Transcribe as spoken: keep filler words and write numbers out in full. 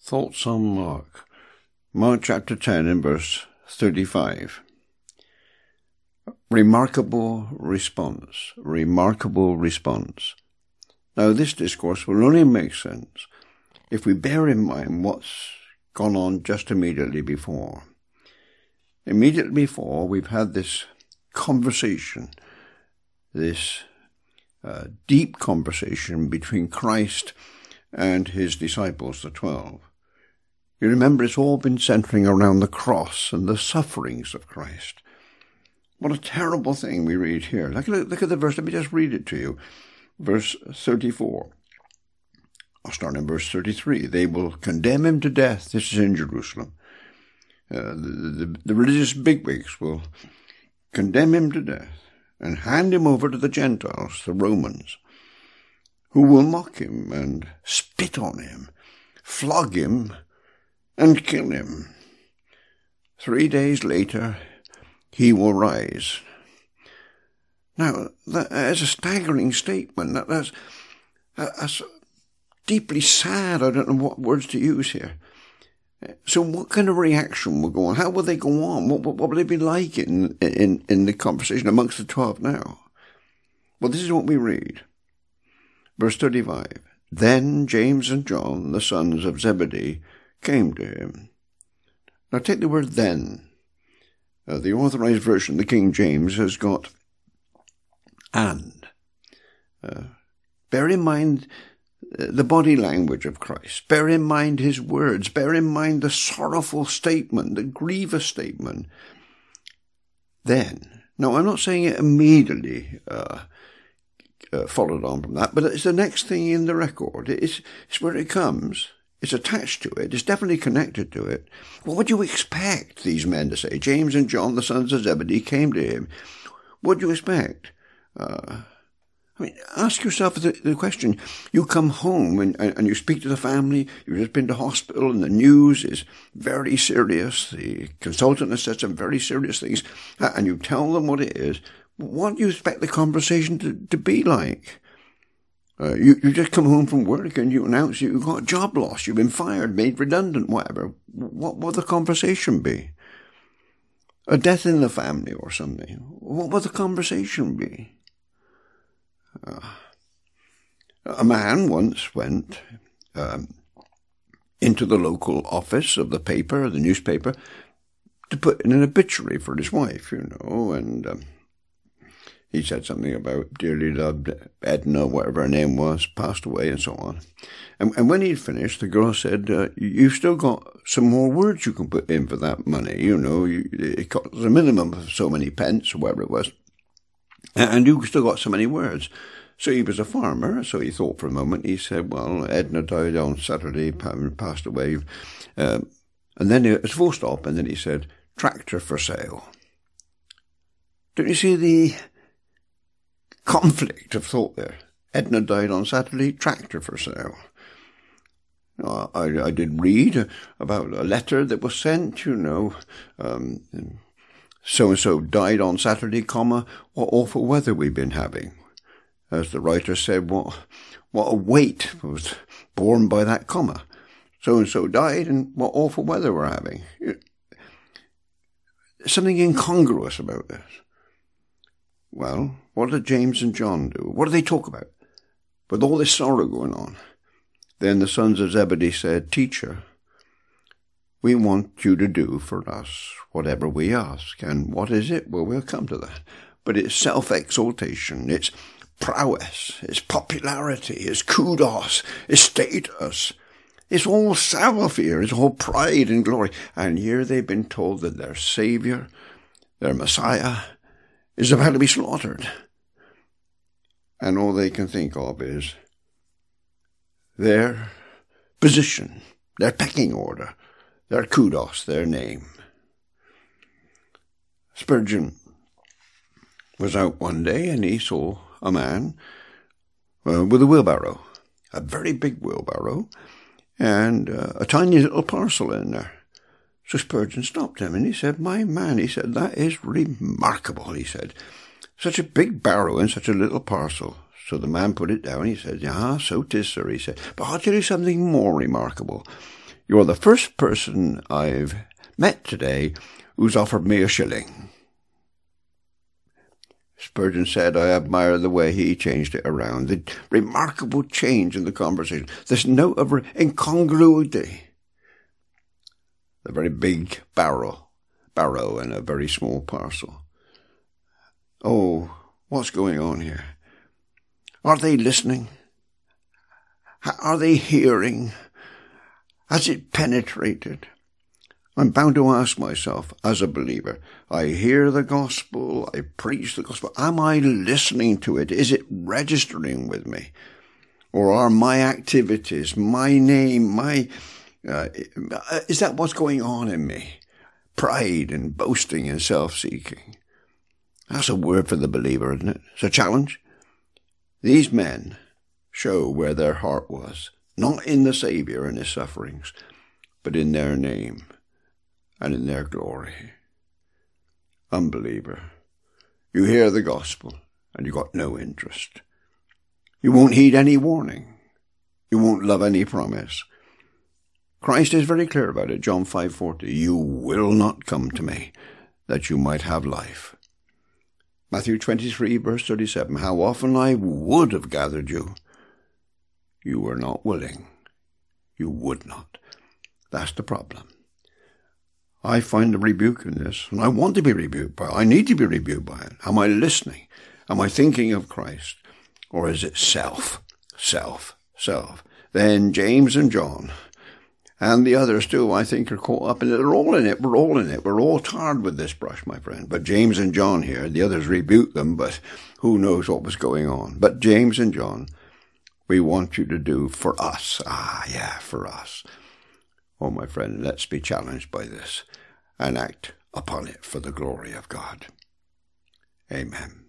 Thoughts on Mark. Mark chapter ten and verse thirty-five. Remarkable response. Remarkable response. Now this discourse will only make sense if we bear in mind what's gone on just immediately before. Immediately before, we've had this conversation, this uh, deep conversation between Christ and his disciples, the twelve. You remember it's all been centering around the cross and the sufferings of Christ. What a terrible thing we read here. Look, look, look at the verse. Let me just read it to you. Verse thirty-four. I'll start in verse thirty-three. They will condemn him to death. This is in Jerusalem. Uh, the, the, the religious bigwigs will condemn him to death and hand him over to the Gentiles, the Romans, who will mock him and spit on him, flog him, and kill him. Three days later, he will rise. Now, that is a staggering statement. That, that's, that's deeply sad. I don't know what words to use here. So what kind of reaction will go on? How will they go on? What, what, what will they be like in, in, in the conversation amongst the twelve now? Well, this is what we read. Verse thirty-five. Then James and John, the sons of Zebedee, came to him. Now take the word then. Uh, the Authorized Version, the King James, has got and. Uh, bear in mind uh, the body language of Christ. Bear in mind his words. Bear in mind the sorrowful statement, the grievous statement. Then. Now, I'm not saying it immediately uh, uh, followed on from that, but it's the next thing in the record. It's, it's where it comes. It's attached to it. It's definitely connected to it. What would you expect these men to say? James and John, the sons of Zebedee, came to him. What do you expect? Uh, I mean, ask yourself the, the question. You come home and, and you speak to the family. You've just been to hospital and the news is very serious. The consultant has said some very serious things. And you tell them what it is. What do you expect the conversation to, to be like? Uh, you, you just come home from work and you announce you've got a job loss, you've been fired, made redundant, whatever. What will the conversation be? A death in the family or something. What will the conversation be? Uh, a man once went um, into the local office of the paper, the newspaper, to put in an obituary for his wife, you know, and Um, he said something about dearly loved Edna, whatever her name was, passed away and so on. And, and when he'd finished, the girl said, uh, you've still got some more words you can put in for that money. You know, you, it costs a minimum of so many pence or whatever it was. And you've still got so many words. So he was a farmer, so he thought for a moment. He said, well, Edna died on Saturday, passed away. Um, and then it was full stop, and then he said, tractor for sale. Don't you see the conflict of thought there? Edna died on Saturday, tractor for sale. Uh, I, I did read about a letter that was sent, you know, um, so-and-so died on Saturday, comma, what awful weather we've been having. As the writer said, what, what a weight was borne by that comma. So-and-so died and what awful weather we're having. Something incongruous about this. Well, what did James and John do? What do they talk about? With all this sorrow going on. Then the sons of Zebedee said, Teacher, we want you to do for us whatever we ask. And what is it? Well, we'll come to that. But it's self-exaltation, it's prowess, it's popularity, it's kudos, it's status. It's all self-fear, it's all pride and glory. And here they've been told that their Savior, their Messiah, is about to be slaughtered. And all they can think of is their position, their pecking order, their kudos, their name. Spurgeon was out one day and he saw a man uh, with a wheelbarrow, a very big wheelbarrow, and uh, a tiny little parcel in there. So Spurgeon stopped him and he said, my man, he said, that is remarkable, he said. Such a big barrow and such a little parcel. So the man put it down. He said, ah, so 'tis, sir, he said. But I'll tell you something more remarkable. You're the first person I've met today who's offered me a shilling. Spurgeon said, I admire the way he changed it around. The remarkable change in the conversation. This note of incongruity. The very big barrel, barrow and a very small parcel. Oh, what's going on here? Are they listening? Are they hearing? Has it penetrated? I'm bound to ask myself, as a believer, I hear the gospel, I preach the gospel. Am I listening to it? Is it registering with me? Or are my activities, my name, my, uh, is that what's going on in me? Pride and boasting and self-seeking. That's a word for the believer, isn't it? It's a challenge. These men show where their heart was, not in the Savior and his sufferings, but in their name and in their glory. Unbeliever, you hear the gospel and you got no interest. You won't heed any warning. You won't love any promise. Christ is very clear about it, John five forty. You will not come to me that you might have life. Matthew twenty-three, verse thirty-seven. How often I would have gathered you. You were not willing. You would not. That's the problem. I find a rebuke in this, and I want to be rebuked by it. I need to be rebuked by it. Am I listening? Am I thinking of Christ? Or is it self, self, self? Then James and John and the others too, I think, are caught up in it. They're all in it. We're all in it. We're all tarred with this brush, my friend. But James and John here, the others rebuked them, but who knows what was going on. But James and John, we want you to do for us. Ah, yeah, for us. Oh, my friend, let's be challenged by this and act upon it for the glory of God. Amen.